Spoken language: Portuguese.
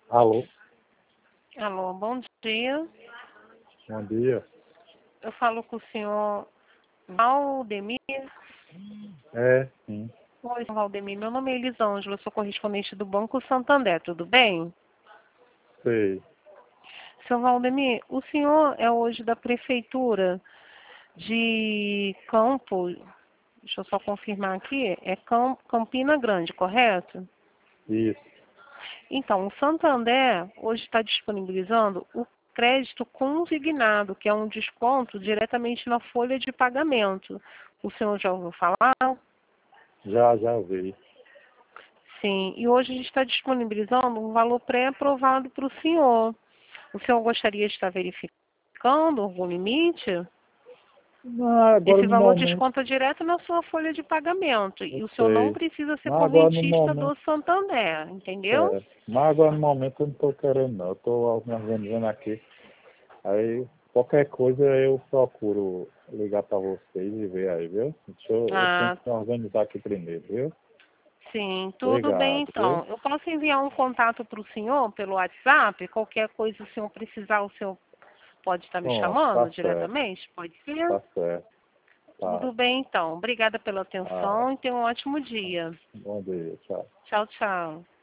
Alô, Alô, bom dia. bom dia. Eu falo com o senhor Valdemir. É, sim, Oi, senhor Valdemir. Meu nome é Elisângela, eu sou correspondente do Banco Santander, tudo bem? sei. Senhor Valdemir, o senhor é hoje da Prefeitura de Campo, deixa eu só confirmar aqui, é Campina Grande, correto? Isso. Então, o Santander hoje está disponibilizando o crédito consignado, que é um desconto diretamente na folha de pagamento. O senhor já ouviu falar? Já vi. Sim, e hoje a gente está disponibilizando um valor pré-aprovado para o senhor. O senhor gostaria de estar verificando algum limite? Não, agora Esse no valor momento, desconta direto na sua folha de pagamento. eu E o senhor não sei. precisa ser Mas agora no correntista do momento, Santander, entendeu? mas agora no momento eu não estou querendo não. Eu estou me organizando aqui. Aí, qualquer coisa eu procuro ligar para vocês e ver aí, viu? Eu tenho Ah, que me organizar aqui primeiro, viu? sim, tudo bem Obrigado, viu? então. Eu posso enviar um contato para o senhor pelo WhatsApp? Qualquer coisa o senhor precisar, o senhor pode estar me Pronto, chamando tá certo, diretamente? Pode ser? tá certo. Tá, Tudo bem então. Obrigada pela tá. atenção e tenha um ótimo dia. Bom dia, tchau. Tchau, tchau.